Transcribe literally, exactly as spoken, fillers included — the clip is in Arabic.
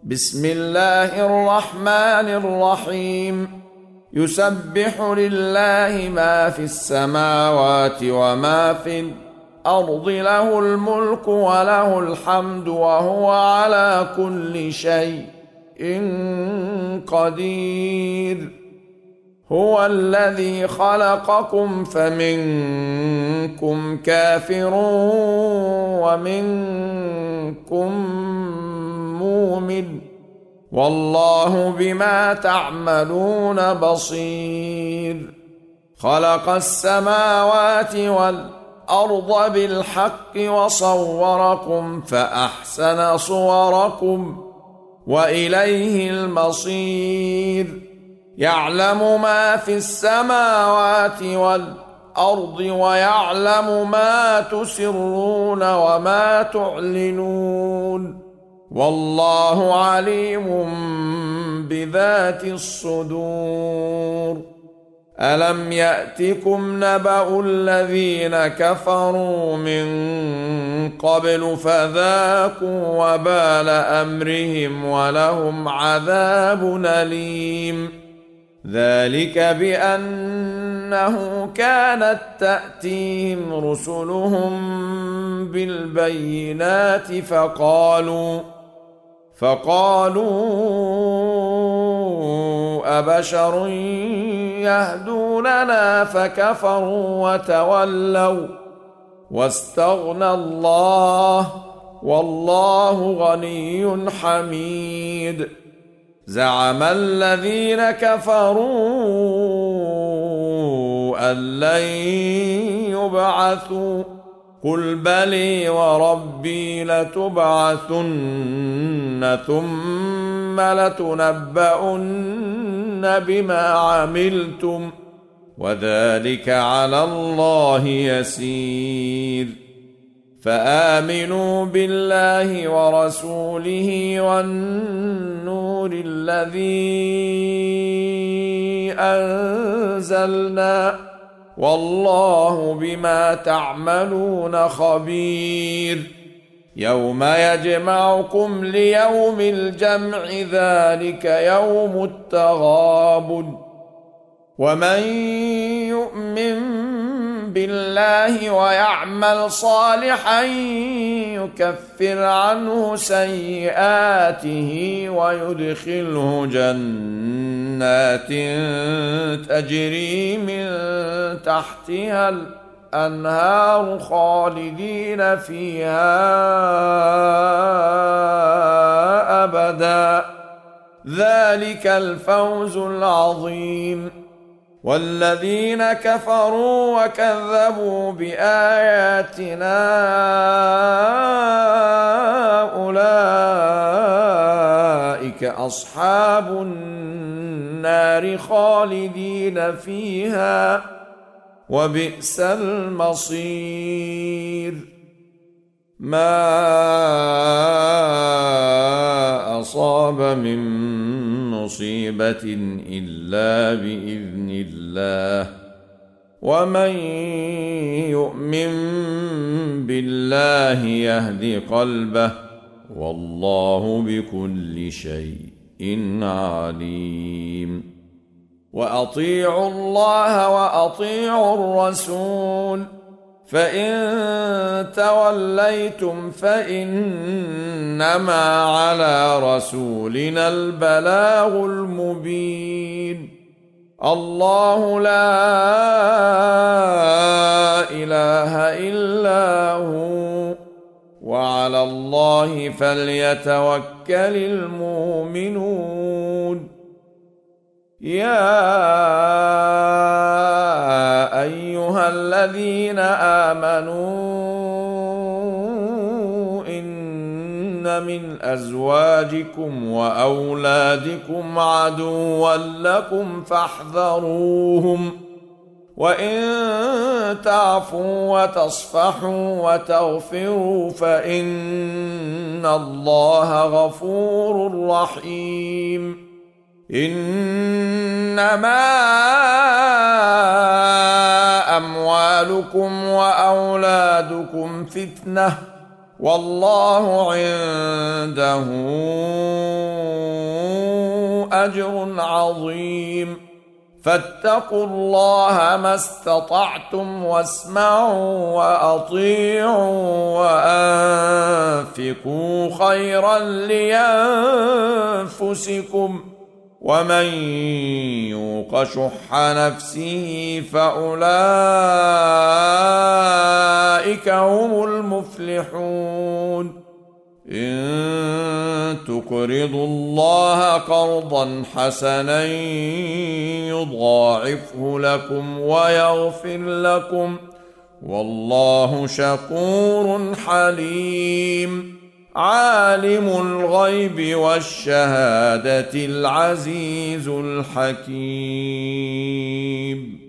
بسم الله الرحمن الرحيم يسبح لله ما في السماوات وما في الأرض له الملك وله الحمد وهو على كل شيء قدير هو الذي خلقكم فمنكم كافر ومنكم مؤمن والله بما تعملون بصير خلق السماوات والأرض بالحق وصوركم فأحسن صوركم وإليه المصير يعلم ما في السماوات والأرض ويعلم ما تسرون وما تعلنون والله عليم بذات الصدور ألم يأتكم نبأ الذين كفروا من قبل فذاقوا وبال أمرهم ولهم عذاب أليم ذلك بأنه كانت تأتيهم رسلهم بالبينات فقالوا فقالوا أبشر يهدوننا فكفروا وتولوا واستغنى الله والله غني حميد زعم الذين كفروا أن لن يبعثوا قل بلي وربي لتبعثن ثم لتنبؤن بما عملتم وذلك على الله يسير فآمنوا بالله ورسوله والنور الذي أنزلنا والله بما تعملون خبير يوم يجمعكم ليوم الجمع ذلك يوم التغابن ومن يؤمن بالله ويعمل صالحا يكفر عنه سيئاته ويدخله جنات تجري من تحتها الأنهار خالدين فيها أبدا ذلك الفوز العظيم والذين كفروا وكذبوا بآياتنا أولئك أصحاب النار خالدين فيها وبئس المصير ما أصاب من مصيبة إلا بإذن الله ومن يؤمن بالله يهد قلبه والله بكل شيء عليم وأطيعوا الله وأطيعوا الرسول فإن توليتم فإنما على رسولنا البلاغ المبين الله لا إله إلا هو وعلى الله فليتوكل المؤمنون يا أيها الذين آمنوا إن من أزواجكم وأولادكم عدوا لكم فاحذروهم وإن تعفوا وتصفحوا وتغفروا فإن الله غفور رحيم إنما أموالكم وأولادكم فتنة والله عنده أجر عظيم. فاتقوا الله ما استطعتم واسمعوا وأطيعوا وأنفقوا خيرا لأنفسكم ومن يوق شح نفسه فأولئك هم المفلحون. إن تقرضوا الله قرضا حسنا يضاعفه لكم ويغفر لكم والله شكور حليم. عالم الغيب والشهادة العزيز الحكيم.